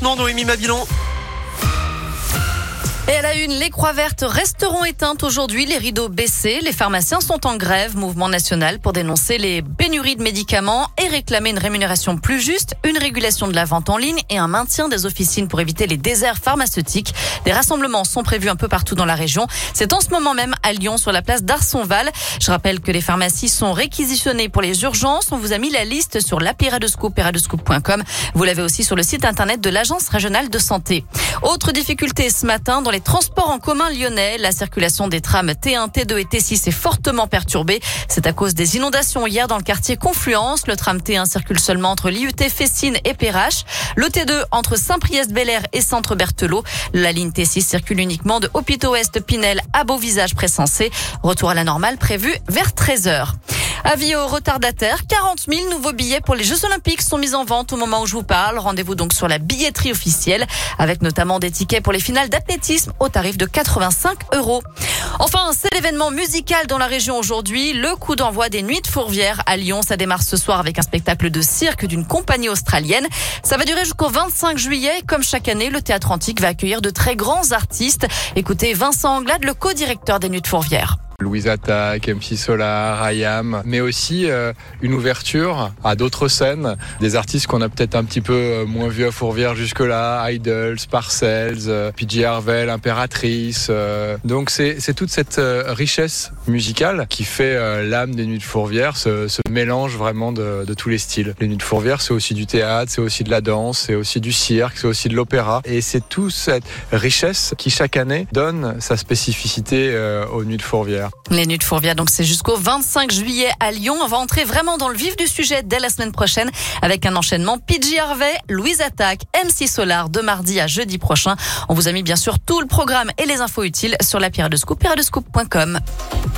maintenant, Noémie Mabilon. Et à la une, les croix vertes resteront éteintes aujourd'hui, les rideaux baissés. Les pharmaciens sont en grève, mouvement national, pour dénoncer les pénuries de médicaments et réclamer une rémunération plus juste, une régulation de la vente en ligne et un maintien des officines pour éviter les déserts pharmaceutiques. Des rassemblements sont prévus un peu partout dans la région. C'est en ce moment même à Lyon, sur la place d'Arsonval. Je rappelle que les pharmacies sont réquisitionnées pour les urgences. On vous a mis la liste sur l'appli Radioscoop, radioscoop.com. Vous l'avez aussi sur le site internet de l'Agence régionale de santé. Autre difficulté ce matin dans les transports en commun lyonnais. La circulation des trams T1, T2 et T6 est fortement perturbée. C'est à cause des inondations hier dans le quartier Confluence. Le tram T1 circule seulement entre l'IUT Fessines et Perrache. Le T2 entre Saint-Priest-Bel-Air et Centre Berthelot. La ligne T6 circule uniquement de Hôpitaux-Ouest Pinel à Beauvisage-Pressensé. Retour à la normale prévu vers 13h. Avis aux retardataires, 40 000 nouveaux billets pour les Jeux Olympiques sont mis en vente au moment où je vous parle. Rendez-vous donc sur la billetterie officielle, avec notamment des tickets pour les finales d'athlétisme au tarif de 85 €. Enfin, c'est l'événement musical dans la région aujourd'hui. Le coup d'envoi des Nuits de Fourvière à Lyon. Ça démarre ce soir avec un spectacle de cirque d'une compagnie australienne. Ça va durer jusqu'au 25 juillet. Comme chaque année, le Théâtre Antique va accueillir de très grands artistes. Écoutez Vincent Anglade, le co-directeur des Nuits de Fourvière. Louise Attaque, MC Solar, IAM, mais aussi une ouverture à d'autres scènes, des artistes qu'on a peut-être un petit peu moins vus à Fourvière jusque-là, Idols, Parcells, PJ Harvey, Impératrice. Donc c'est toute cette richesse musicale qui fait l'âme des Nuits de Fourvière, ce mélange vraiment de tous les styles. Les Nuits de Fourvière, c'est aussi du théâtre, c'est aussi de la danse, c'est aussi du cirque, c'est aussi de l'opéra, et c'est toute cette richesse qui chaque année donne sa spécificité aux Nuits de Fourvière. Les Nuits de Fourvière, donc c'est jusqu'au 25 juillet à Lyon. On va entrer vraiment dans le vif du sujet dès la semaine prochaine avec un enchaînement PJ Harvey, Louise Attaque, MC Solar de mardi à jeudi prochain. On vous a mis bien sûr tout le programme et les infos utiles sur l'appli Radioscoop et radioscoop.com.